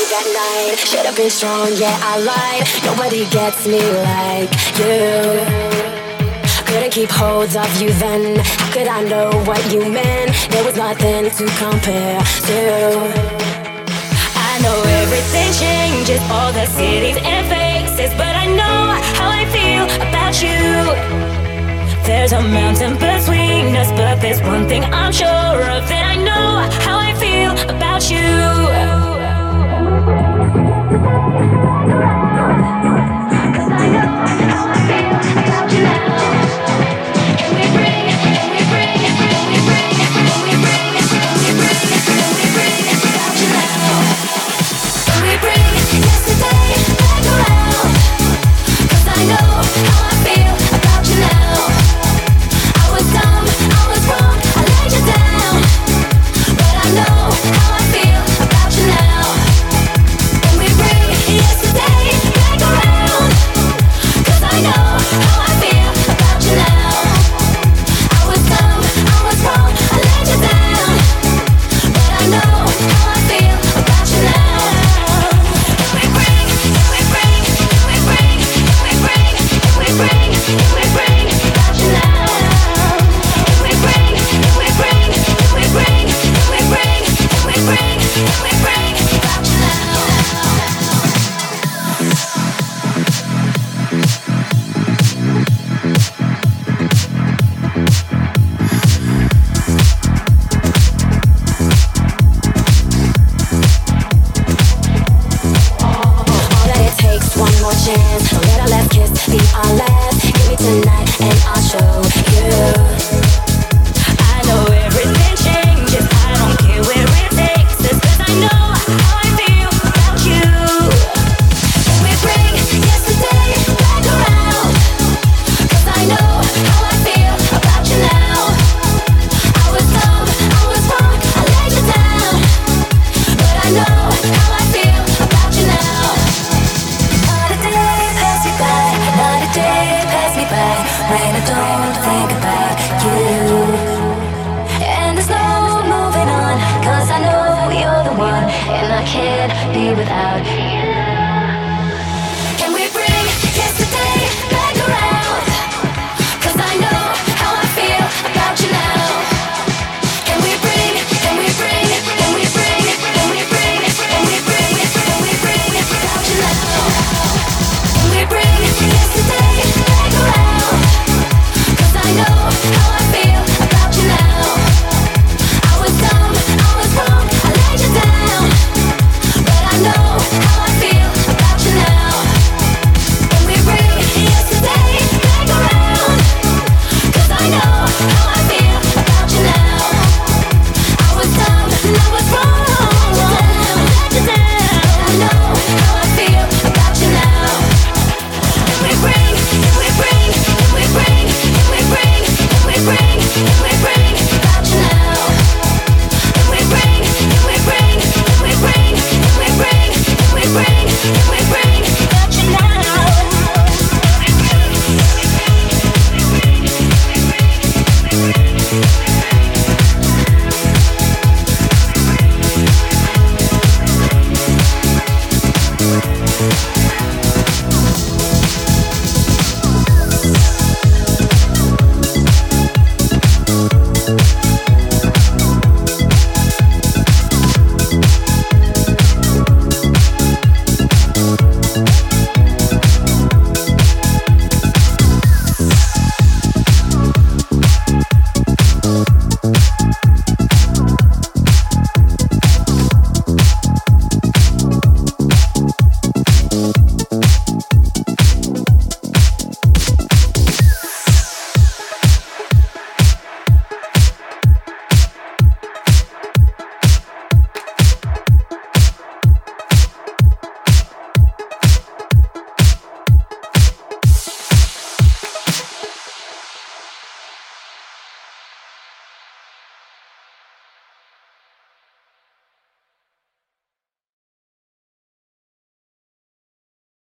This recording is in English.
that night. Should've been strong, yeah, I lied. Nobody gets me like you. Couldn't keep hold of you then. How could I know what you meant? There was nothing to compare to. I know everything changes, all the cities and faces, but I know how I feel about you. There's a mountain between us, but there's one thing I'm sure of, that I know how I feel about you. 'Cause I know how I feel about you now. Can we bring about you now? Can we bring yesterday back around? 'Cause I know how I feel about you now. I was dumb, I was wrong, I laid you down, but I know how I feel about you now. Can we bring yesterday back around? 'Cause I know how I feel about you now. I was dumb, I was wrong, I laid you down, but I know how I feel about you now. Can we bring about you now? Can we bring about you now? All that it takes, one more chance. Don't let our last kiss be our last. Give me tonight and I'll show you. I know everything changes, I don't care where it takes us, 'cause I know how I feel about you. Can we bring yesterday back around? 'Cause I know how I feel about you now. I was dumb, I was wrong, I laid you down, but I know how I feel about you now. Not a day pass me by, not a day pass me by, when I don't think about you. And there's no moving on, 'cause I know you're the one, and I can't be without you.